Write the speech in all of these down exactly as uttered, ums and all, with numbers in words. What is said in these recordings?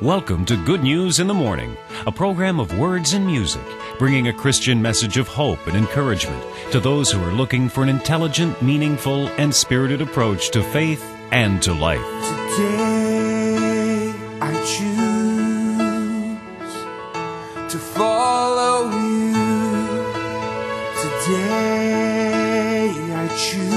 Welcome to Good News in the Morning, a program of words and music, bringing a Christian message of hope and encouragement to those who are looking for an intelligent, meaningful, and spirited approach to faith and to life. Today I choose to follow you. Today I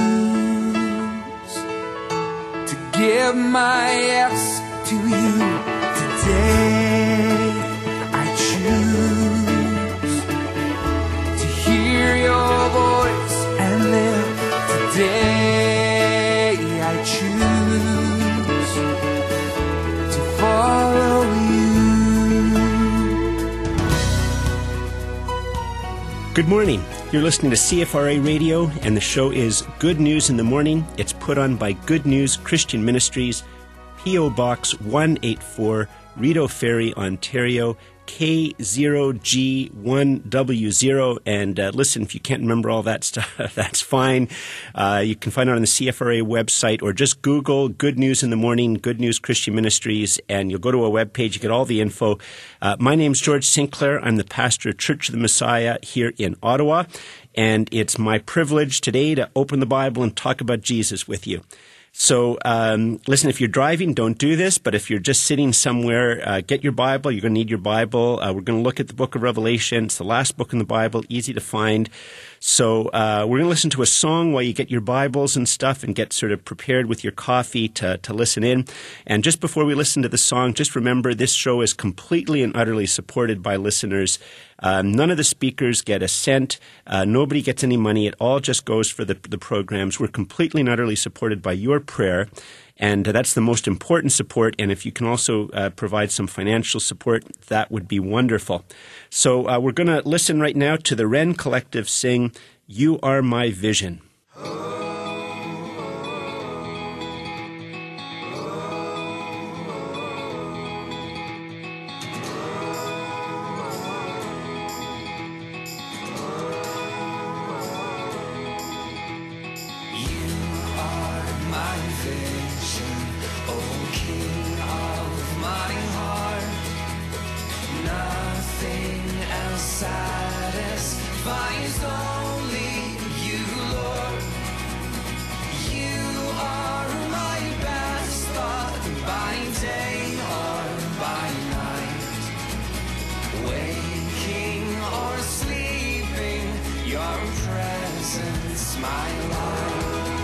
choose to give my yes to you. Today I choose to hear your voice and live. Today I choose to follow you. Good morning. You're listening to C F R A Radio, and the show is Good News in the Morning. It's put on by Good News Christian Ministries, P O Box one eighty-four, Rideau Ferry, Ontario, K zero G one W zero. And uh, listen, if you can't remember all that stuff, that's fine. Uh, you can find it on the C F R A website, or just Google Good News in the Morning, Good News Christian Ministries, and you'll go to a webpage, you get all the info. Uh, my name's George Sinclair. I'm the pastor of Church of the Messiah here in Ottawa, and it's my privilege today to open the Bible and talk about Jesus with you. So, um, listen, if you're driving, don't do this, but if you're just sitting somewhere, uh, get your Bible. You're going to need your Bible. Uh, we're going to look at the book of Revelation. It's the last book in the Bible, easy to find. So, uh, we're going to listen to a song while you get your Bibles and stuff and get sort of prepared with your coffee to, to listen in. And just before we listen to the song, just remember this show is completely and utterly supported by listeners. Um, none of the speakers get a cent. Uh, nobody gets any money. It all just goes for the, the programs. We're completely and utterly supported by your prayer, and uh, that's the most important support. And if you can also uh, provide some financial support, that would be wonderful. So uh, we're going to listen right now to the Wren Collective sing, "You Are My Vision." Satisfies only you, Lord. You are my best thought by day or by night. Waking or sleeping, your presence, my light.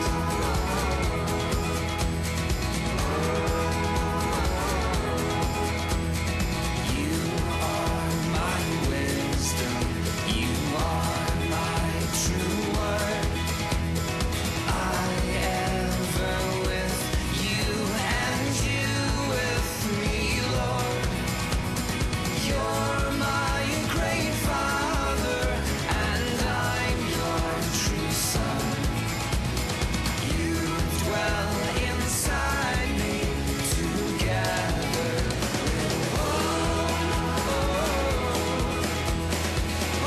You are my wisdom. You are my true word. I ever with you and you with me, Lord. You're my great Father, and I'm your true Son. You dwell inside me together. Oh, oh, oh,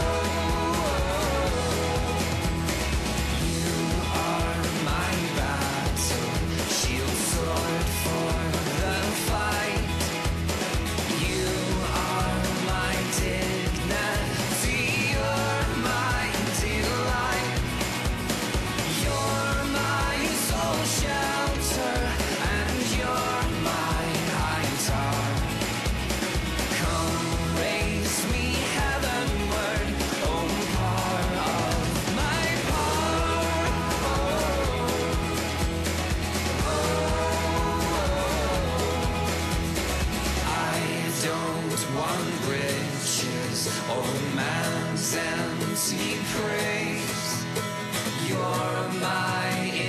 you are my battle, shield, sword for the fight. You are my dignity, you're my delight. You're my soul shelter, and you're my high tower. Come raise me heavenward, oh part of my power. I don't want riches or man's empty praise. You're my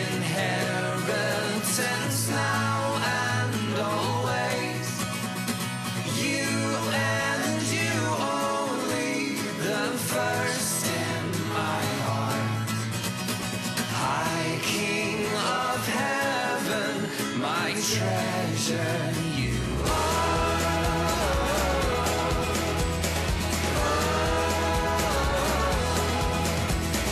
inheritance now and always. You and you only, the first in my heart. High King of heaven, my treasure you are.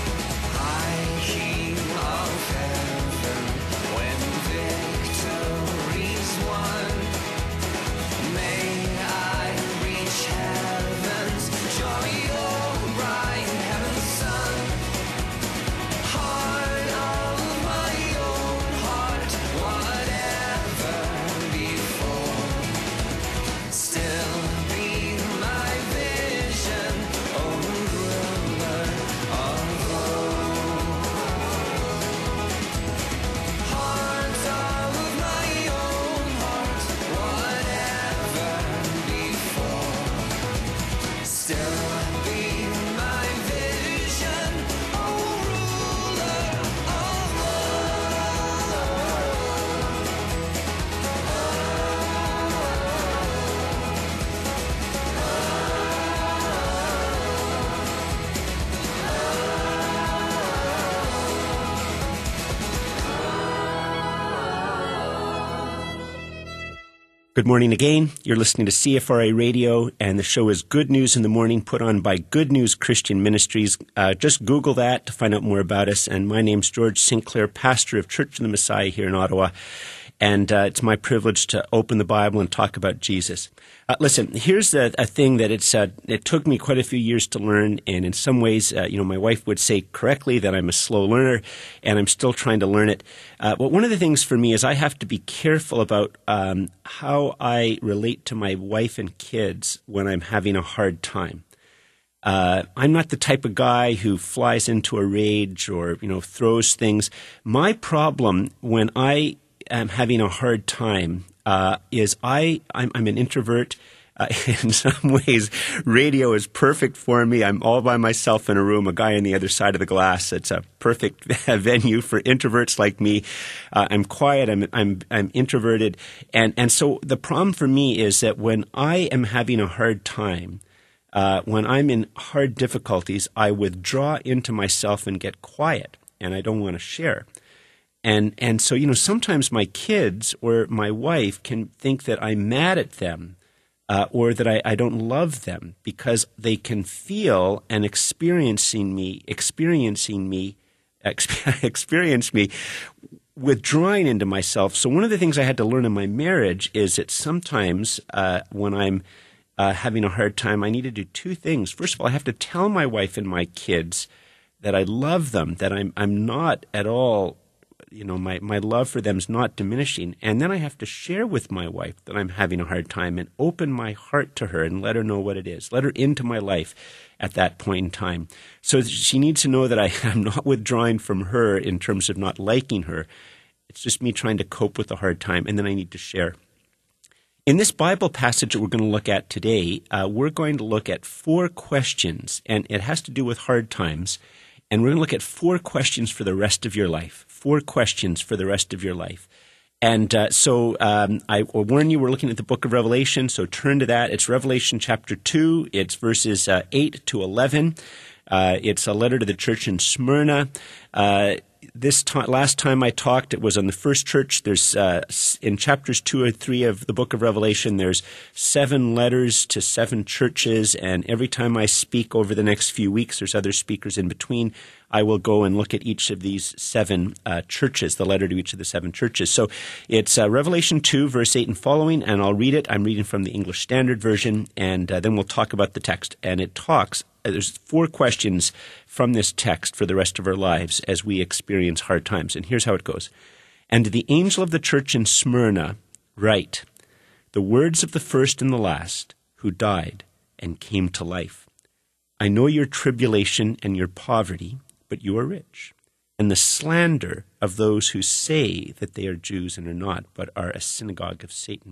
Good morning again. You're listening to C F R A Radio, and the show is Good News in the Morning, put on by Good News Christian Ministries. Uh, just Google that to find out more about us. And my name's George Sinclair, pastor of Church of the Messiah here in Ottawa. And uh, it's my privilege to open the Bible and talk about Jesus. Uh, listen, here's a, a thing that it's uh, it took me quite a few years to learn, and in some ways, uh, you know, my wife would say correctly that I'm a slow learner, and I'm still trying to learn it. Uh, but one of the things for me is I have to be careful about um, how I relate to my wife and kids when I'm having a hard time. Uh, I'm not the type of guy who flies into a rage or, you know, throws things. My problem when I am having a hard time uh, is I, I'm, I'm an introvert. Uh, in some ways, radio is perfect for me. I'm all by myself in a room, a guy on the other side of the glass. It's a perfect venue for introverts like me. Uh, I'm quiet. I'm, I'm, I'm introverted. And, and so the problem for me is that when I am having a hard time, uh, when I'm in hard difficulties, I withdraw into myself and get quiet, and I don't want to share. And and so, you know, sometimes my kids or my wife can think that I'm mad at them uh, or that I, I don't love them because they can feel and experiencing me, experiencing me, exp- experience me withdrawing into myself. So one of the things I had to learn in my marriage is that sometimes uh, when I'm uh, having a hard time, I need to do two things. First of all, I have to tell my wife and my kids that I love them, that I'm I'm not at all You know, my, my love for them is not diminishing. And then I have to share with my wife that I'm having a hard time and open my heart to her and let her know what it is. Let her into my life at that point in time. So she needs to know that I am not withdrawing from her in terms of not liking her. It's just me trying to cope with the hard time, and then I need to share. In this Bible passage that we're going to look at today, uh, we're going to look at four questions, and it has to do with hard times. And we're going to look at four questions for the rest of your life. Four questions for the rest of your life. And uh, so um, I will warn you, we're looking at the book of Revelation, so turn to that. It's Revelation chapter two. It's verses uh, eight to eleven. Uh, it's a letter to the church in Smyrna. Uh, this time, last time I talked, it was on the first church. There's uh, in chapters two or three of the book of Revelation, there's seven letters to seven churches, and every time I speak over the next few weeks, there's other speakers in between. I will go and look at each of these seven uh, churches, the letter to each of the seven churches. So it's uh, Revelation two, verse eight and following, and I'll read it. I'm reading from the English Standard Version, and uh, then we'll talk about the text. And it talks, uh, there's four questions from this text for the rest of our lives as we experience hard times. And here's how it goes. And to the angel of the church in Smyrna write, the words of the first and the last, who died and came to life. I know your tribulation and your poverty, but you are rich, and the slander of those who say that they are Jews and are not, but are a synagogue of Satan.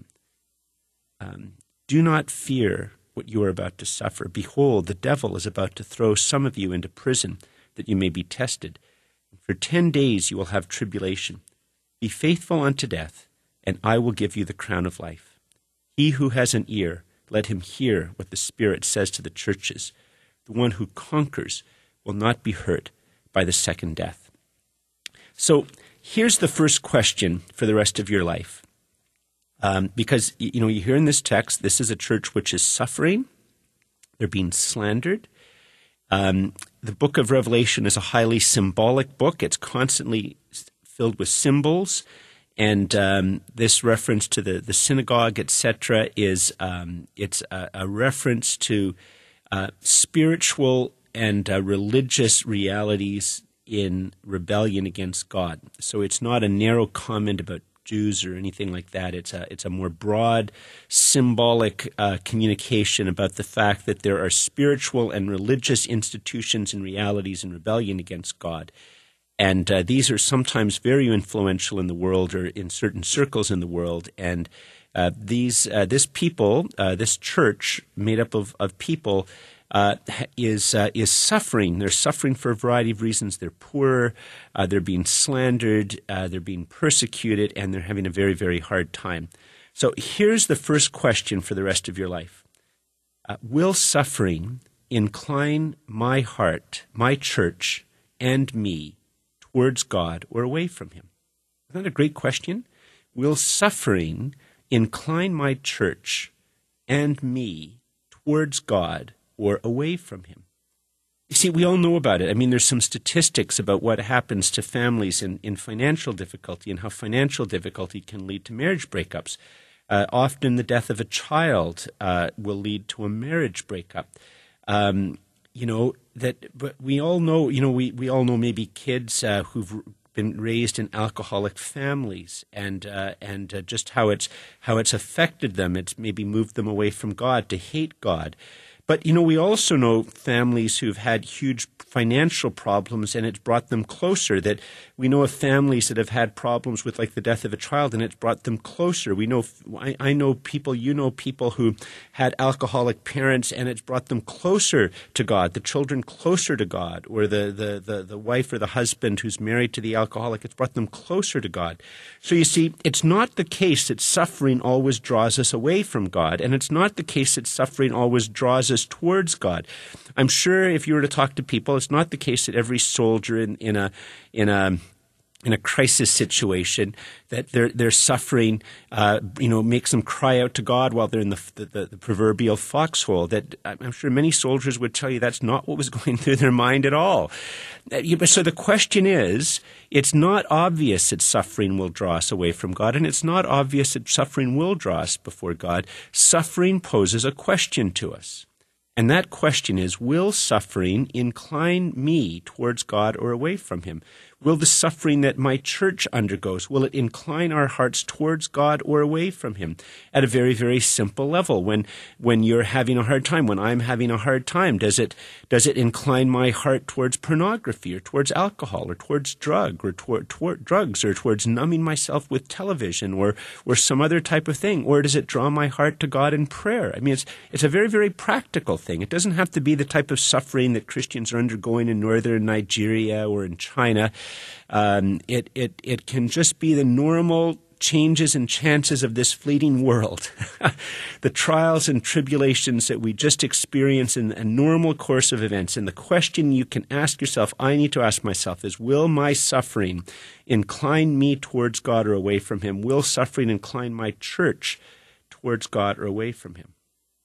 Um, do not fear what you are about to suffer. Behold, the devil is about to throw some of you into prison, that you may be tested. For ten days you will have tribulation. Be faithful unto death, and I will give you the crown of life. He who has an ear, let him hear what the Spirit says to the churches. The one who conquers will not be hurt by the second death. So here's the first question for the rest of your life. Um, because, you know, you hear in this text, this is a church which is suffering. They're being slandered. Um, the book of Revelation is a highly symbolic book. It's constantly filled with symbols. And um, this reference to the, the synagogue, et cetera, is um, it's a, a reference to uh, spiritual and uh, religious realities in rebellion against God. So it's not a narrow comment about Jews or anything like that. It's a it's a more broad, symbolic uh, communication about the fact that there are spiritual and religious institutions and realities in rebellion against God. And uh, these are sometimes very influential in the world or in certain circles in the world. And uh, these uh, this people, uh, this church made up of, of people, Uh, is uh, is suffering. They're suffering for a variety of reasons. They're poor, uh, they're being slandered, uh, they're being persecuted, and they're having a very, very hard time. So here's the first question for the rest of your life. Uh, will suffering incline my heart, my church, and me towards God or away from Him? Isn't that a great question? Will suffering incline my church and me towards God or away from him? You see, we all know about it. I mean, there's some statistics about what happens to families in, in financial difficulty and how financial difficulty can lead to marriage breakups. Uh, often the death of a child uh, will lead to a marriage breakup. Um, you know, that, but we all know, you know, we, we all know maybe kids uh, who've been raised in alcoholic families and uh, and uh, just how it's how it's affected them. It's maybe moved them away from God, to hate God. But, you know, we also know families who've had huge financial problems and it's brought them closer. That we know of families that have had problems with, like, the death of a child, and it's brought them closer. We know, I, I know people, you know people who had alcoholic parents and it's brought them closer to God, the children closer to God, or the, the, the, the wife or the husband who's married to the alcoholic, it's brought them closer to God. So you see, it's not the case that suffering always draws us away from God, and it's not the case that suffering always draws us towards God. I'm sure if you were to talk to people, it's not the case that every soldier in, in a in a in a crisis situation that their their suffering, uh, you know, makes them cry out to God while they're in the, the the proverbial foxhole. That I'm sure many soldiers would tell you that's not what was going through their mind at all. So the question is, it's not obvious that suffering will draw us away from God, and it's not obvious that suffering will draw us before God. Suffering poses a question to us. And that question is, will suffering incline me towards God or away from him? Will the suffering that my church undergoes, will it incline our hearts towards God or away from him? At a very, very simple level. When when you're having a hard time, when I'm having a hard time, does it does it incline my heart towards pornography or towards alcohol or towards drug or toward, toward drugs or towards numbing myself with television or or some other type of thing? Or does it draw my heart to God in prayer? I mean, it's it's a very, very practical thing. It doesn't have to be the type of suffering that Christians are undergoing in northern Nigeria or in China. Um, it, it, it can just be the normal changes and chances of this fleeting world, the trials and tribulations that we just experience in a normal course of events. And the question you can ask yourself, I need to ask myself, is, will my suffering incline me towards God or away from him? Will suffering incline my church towards God or away from him?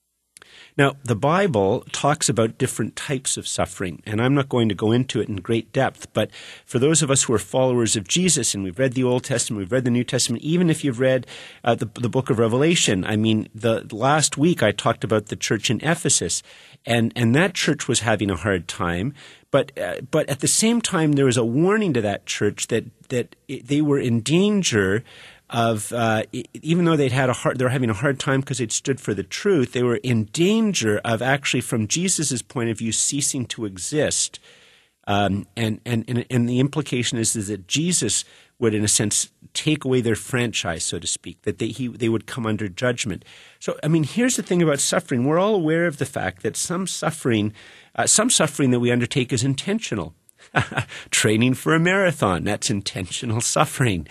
Now, the Bible talks about different types of suffering, and I'm not going to go into it in great depth, but for those of us who are followers of Jesus, and we've read the Old Testament, we've read the New Testament, even if you've read uh, the, the book of Revelation, I mean, the last week I talked about the church in Ephesus, and, and that church was having a hard time, but uh, but at the same time, there was a warning to that church that, that it, they were in danger of, uh, even though they'd had a hard, they were having a hard time because they'd stood for the truth, they were in danger of actually, from Jesus' point of view, ceasing to exist. Um, and, and, and, and the implication is, is that Jesus would, in a sense, take away their franchise, so to speak, that they, he, they would come under judgment. So, I mean, here's the thing about suffering. We're all aware of the fact that some suffering, uh, some suffering that we undertake is intentional. Training for a marathon, that's intentional suffering.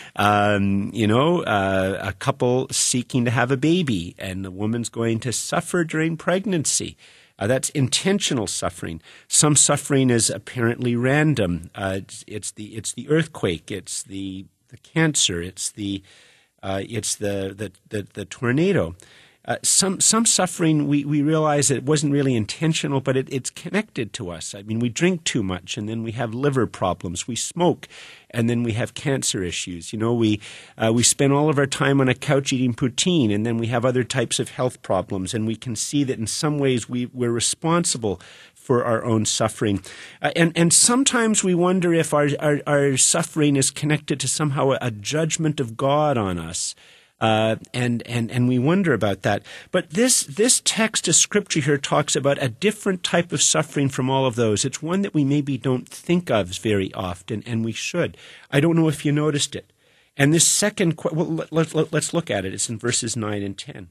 Um, you know, uh, a couple seeking to have a baby and the woman's going to suffer during pregnancy. Uh, that's intentional suffering. Some suffering is apparently random. Uh, it's, it's the it's the earthquake. It's the the cancer. It's the uh, it's the the the, the tornado. Uh, some some suffering, we, we realize that it wasn't really intentional, but it, it's connected to us. I mean, we drink too much, and then we have liver problems. We smoke, and then we have cancer issues. You know, we uh, we spend all of our time on a couch eating poutine, and then we have other types of health problems. And we can see that in some ways we, we're responsible for our own suffering. Uh, and, and sometimes we wonder if our, our, our suffering is connected to somehow a, a judgment of God on us. Uh, and, and, and we wonder about that. But this, this text of Scripture here talks about a different type of suffering from all of those. It's one that we maybe don't think of very often, and we should. I don't know if you noticed it. And this second, well, let, let, let's look at it. It's in verses nine and ten.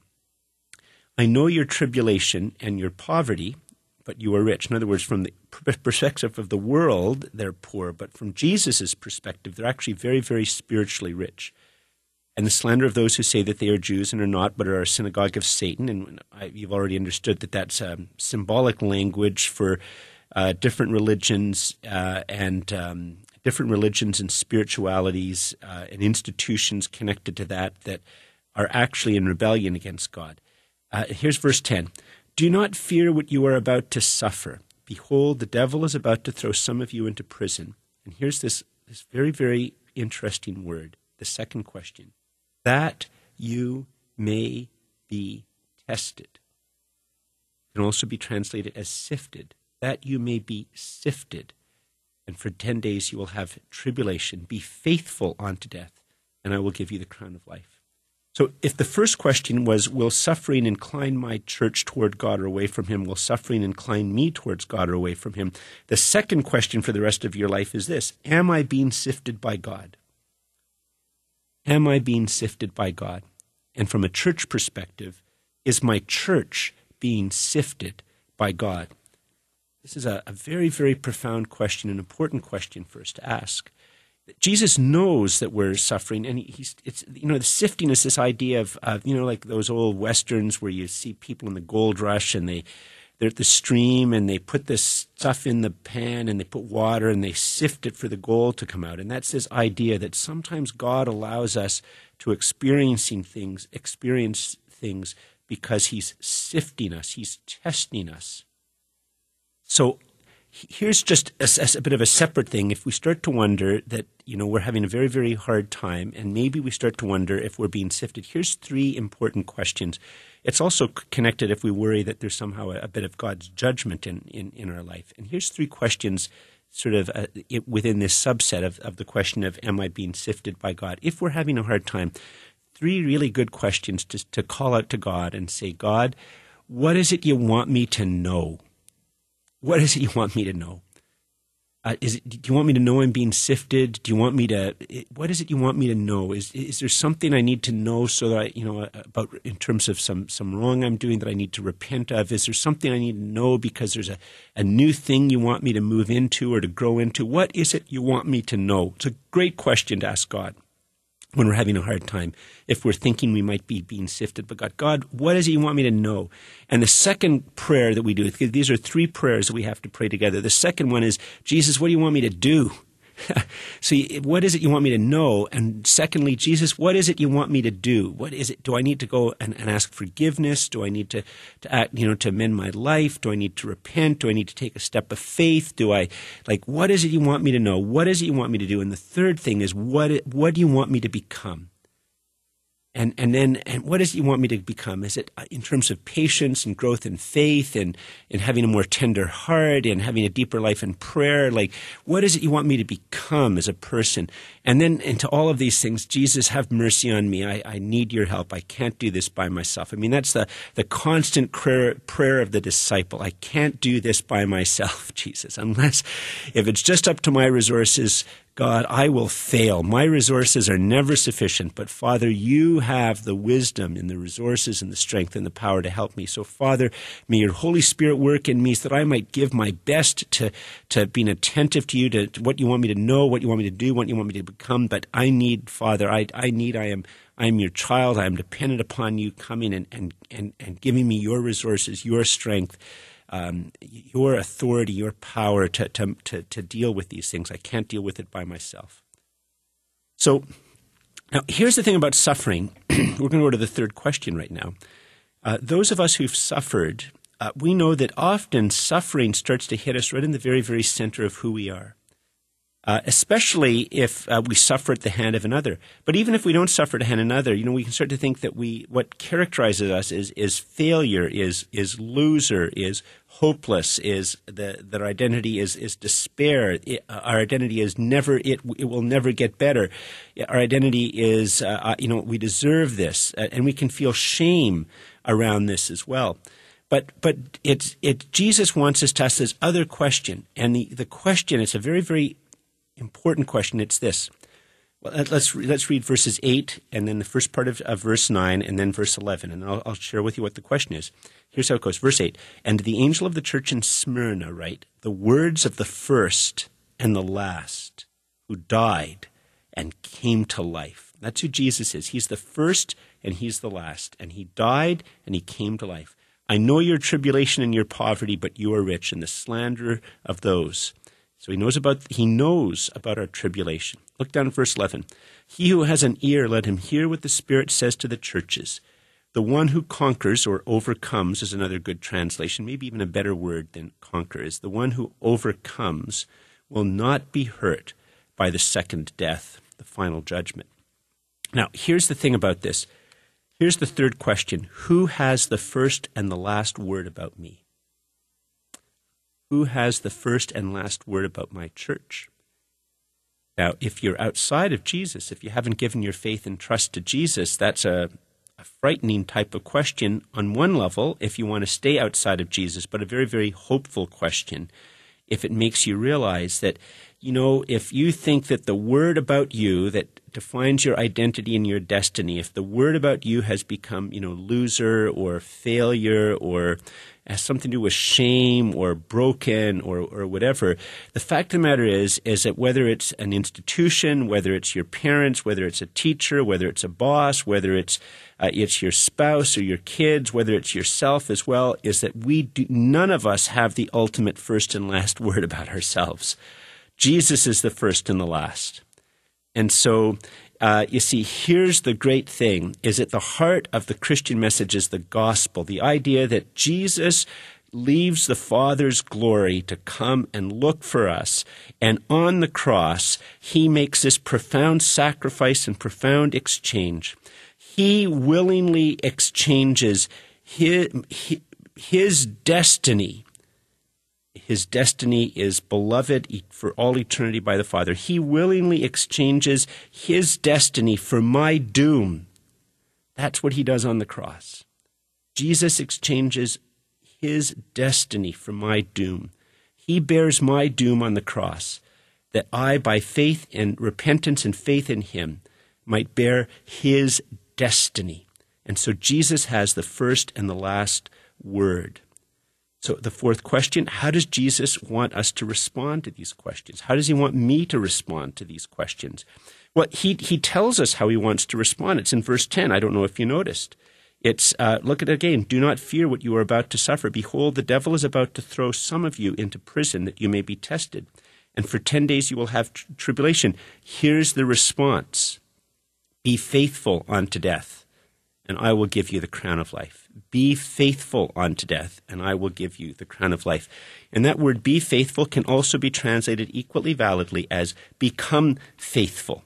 I know your tribulation and your poverty, but you are rich. In other words, from the perspective of the world, they're poor. But from Jesus' perspective, they're actually very, very spiritually rich. And the slander of those who say that they are Jews and are not, but are a synagogue of Satan. And I, you've already understood that that's um, symbolic language for uh, different religions uh, and um, different religions and spiritualities uh, and institutions connected to that that are actually in rebellion against God. Uh, here's verse ten. Do not fear what you are about to suffer. Behold, the devil is about to throw some of you into prison. And here's this, this very, very interesting word, the second question. That you may be tested. It can also be translated as sifted. That you may be sifted. And for ten days you will have tribulation. Be faithful unto death, and I will give you the crown of life. So if the first question was, will suffering incline my church toward God or away from him? Will suffering incline me towards God or away from him? The second question for the rest of your life is this. Am I being sifted by God? Am I being sifted by God? And from a church perspective, is my church being sifted by God? This is a, a very, very profound question, an important question for us to ask. Jesus knows that we're suffering, and he's, it's, you know, the sifting is this idea of, of, you know, like those old westerns where you see people in the gold rush and they, they're at the stream and they put this stuff in the pan and they put water and they sift it for the gold to come out. And that's this idea that sometimes God allows us to experiencing things, experience things because he's sifting us, he's testing us. So here's just a, a bit of a separate thing. If we start to wonder that, you know, we're having a very, very hard time, and maybe we start to wonder if we're being sifted, here's three important questions. It's also connected if we worry that there's somehow a, a bit of God's judgment in, in, in our life. And here's three questions sort of uh, it, within this subset of, of the question of, am I being sifted by God? If we're having a hard time, three really good questions to, to call out to God and say, God, what is it you want me to know? What is it you want me to know? Uh, is it, do you want me to know I'm being sifted? Do you want me to? What is it you want me to know? Is is there something I need to know so that I, you know, about in terms of some some wrong I'm doing that I need to repent of? Is there something I need to know because there's a, a new thing you want me to move into or to grow into? What is it you want me to know? It's a great question to ask God when we're having a hard time, if we're thinking we might be being sifted by God. God, what is it you want me to know? And the second prayer that we do, these are three prayers that we have to pray together. The second one is, Jesus, what do you want me to do? So what is it you want me to know? And secondly, Jesus, what is it you want me to do? What is it? Do I need to go and, and ask forgiveness? Do I need to, to act, you know, to amend my life? Do I need to repent? Do I need to take a step of faith? Do I, like, what is it you want me to know? What is it you want me to do? And the third thing is, what, what do you want me to become? And and then and what is it you want me to become? Is it in terms of patience and growth in faith and, and having a more tender heart and having a deeper life in prayer? Like, what is it you want me to become as a person? And then into all of these things, Jesus, have mercy on me. I, I need your help. I can't do this by myself. I mean, that's the, the constant prayer, prayer of the disciple. I can't do this by myself, Jesus, unless if it's just up to my resources, God, I will fail. My resources are never sufficient, but Father, you have the wisdom and the resources and the strength and the power to help me. So Father, may your Holy Spirit work in me so that I might give my best to, to being attentive to you, to, to what you want me to know, what you want me to do, what you want me to become. But I need, Father, I, I need, I am, I am your child. I am dependent upon you coming and, and, and, and giving me your resources, your strength, Um, your authority, your power to, to, to, to deal with these things. I can't deal with it by myself. So now here's the thing about suffering. We're going to go to the third question right now. Uh, those of us who've suffered, uh, we know that often suffering starts to hit us right in the very, very center of who we are. Uh, especially if uh, we suffer at the hand of another. But even if we don't suffer at the hand of another, you know, we can start to think that we what characterizes us is is failure, is is loser, is hopeless, is the, that our identity is is despair. It, uh, our identity is never it it will never get better. Our identity is uh, uh, you know we deserve this, uh, and we can feel shame around this as well. But but it's it Jesus wants us to ask this other question, and the the question it's a very very important question. It's this. Well, let's let's read verses eight and then the first part of, of verse nine and then verse eleven, and I'll, I'll share with you what the question is. Here's how it goes. Verse eight, and the angel of the church in Smyrna write, the words of the first and the last who died and came to life. That's who Jesus is. He's the first and he's the last, and he died and he came to life. I know your tribulation and your poverty, but you are rich, and the slander of those. So he knows about he knows about our tribulation. Look down at verse eleven. He who has an ear, let him hear what the Spirit says to the churches. The one who conquers or overcomes is another good translation, maybe even a better word than conquer is. The one who overcomes will not be hurt by the second death, the final judgment. Now, here's the thing about this. Here's the third question. Who has the first and the last word about me? Who has the first and last word about my church? Now, if you're outside of Jesus, if you haven't given your faith and trust to Jesus, that's a, a frightening type of question on one level if you want to stay outside of Jesus, but a very, very hopeful question if it makes you realize that, you know, if you think that the word about you that defines your identity and your destiny, if the word about you has become, you know, loser or failure or has something to do with shame or broken or, or whatever, the fact of the matter is, is that whether it's an institution, whether it's your parents, whether it's a teacher, whether it's a boss, whether it's uh, it's your spouse or your kids, whether it's yourself as well, is that we do, none of us have the ultimate first and last word about ourselves. Jesus is the first and the last. And so, uh, you see, here's the great thing, is at the heart of the Christian message is the gospel, the idea that Jesus leaves the Father's glory to come and look for us. And on the cross, he makes this profound sacrifice and profound exchange. He willingly exchanges his, his destiny. His destiny is beloved for all eternity by the Father. He willingly exchanges his destiny for my doom. That's what he does on the cross. Jesus exchanges his destiny for my doom. He bears my doom on the cross, that I, by faith and repentance and faith in him, might bear his destiny. And so Jesus has the first and the last word. So the fourth question, how does Jesus want us to respond to these questions? How does he want me to respond to these questions? Well, he he tells us how he wants to respond. It's in verse ten. I don't know if you noticed. It's, uh, look at it again. Do not fear what you are about to suffer. Behold, the devil is about to throw some of you into prison that you may be tested. And for ten days you will have tr- tribulation. Here's the response. Be faithful unto death, and I will give you the crown of life. Be faithful unto death, and I will give you the crown of life. And that word be faithful can also be translated equally validly as become faithful.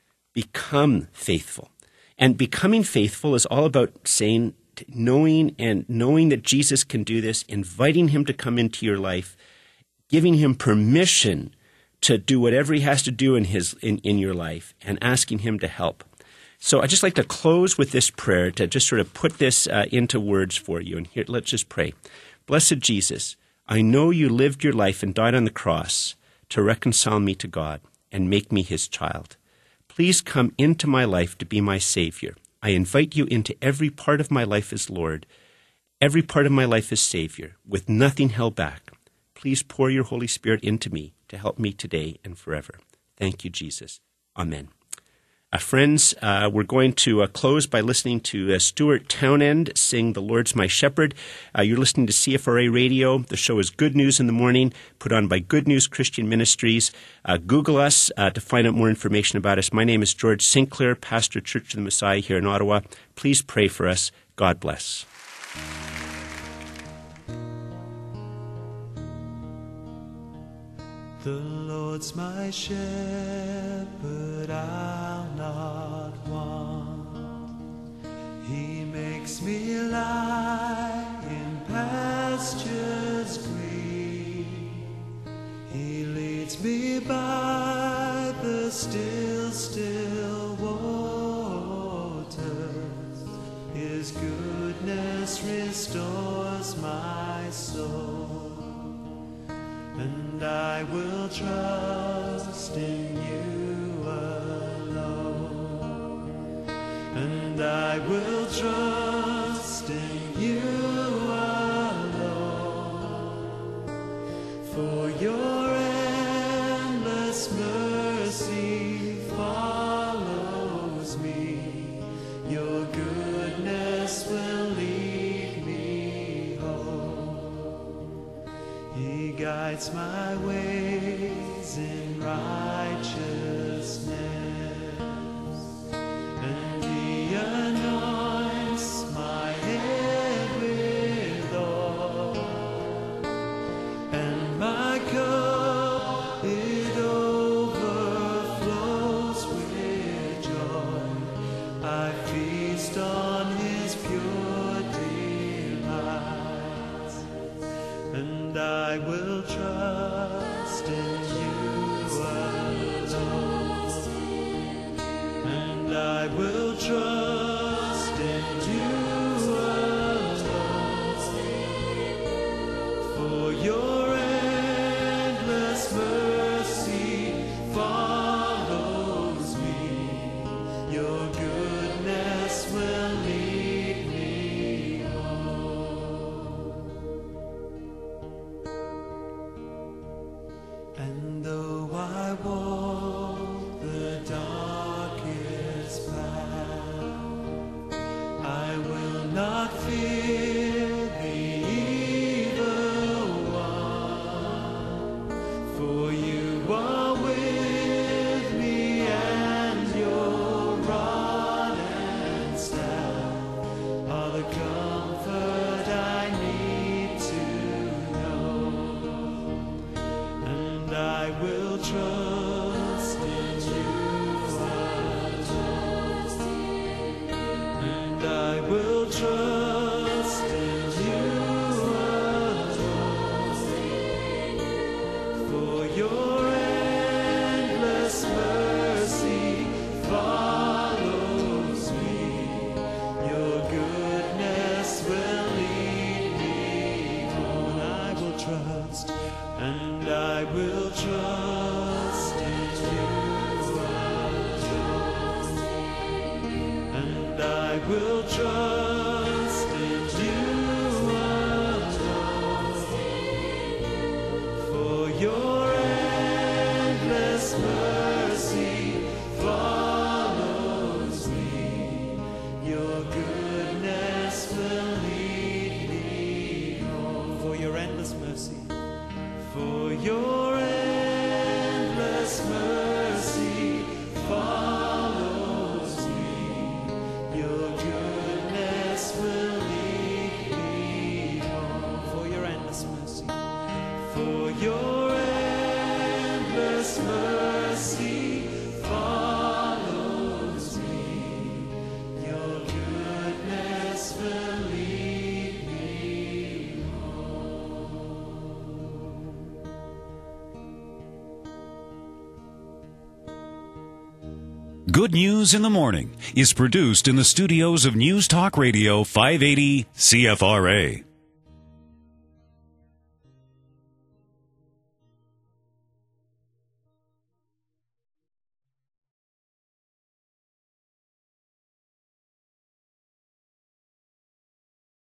Become faithful. And becoming faithful is all about saying, knowing and knowing that Jesus can do this, inviting him to come into your life, giving him permission to do whatever he has to do in his in, in your life, and asking him to help. So I'd just like to close with this prayer to just sort of put this uh, into words for you. And here, let's just pray. Blessed Jesus, I know you lived your life and died on the cross to reconcile me to God and make me his child. Please come into my life to be my Savior. I invite you into every part of my life as Lord, every part of my life as Savior, with nothing held back. Please pour your Holy Spirit into me to help me today and forever. Thank you, Jesus. Amen. Uh, friends, uh, we're going to uh, close by listening to uh, Stuart Townend sing The Lord's My Shepherd. Uh, you're listening to C F R A Radio. The show is Good News in the Morning, put on by Good News Christian Ministries. Uh, Google us uh, to find out more information about us. My name is George Sinclair, pastor Church of the Messiah here in Ottawa. Please pray for us. God bless. The Lord's my shepherd, I'll not want. He makes me lie in pastures green. He leads me by the still, still waters. His goodness restores my soul. And I will trust in you alone. And I will trust in you alone. For your endless mercy follows me. Your goodness will lead me home. He guides my ways in righteousness and He anoints my head with oil, and my cup it overflows with joy. I feast on His pure delights, and I will trust in You alone, and I will trust in You alone, for Your endless mercy follows me. Your goodness will lead me home. And though I walk the darkest path, I will not fear the evil one, for You are with me, and Your rod and staff are the comfort I need to know. And I will trust in You alone, and I will trust in You alone, for Your endless mercy follows me. Your goodness will lead me on. I will trust, and I will trust in You alone, and I will trust in You alone, for Your endless mercy follows me. Your goodness will lead me home. For Your endless mercy, for Your endless mercy follows me. Your goodness will lead me home. For Your endless mercy, for Your endless mercy follows me. Your goodness will lead me home. Good News in the Morning is produced in the studios of News Talk Radio five eighty C F R A.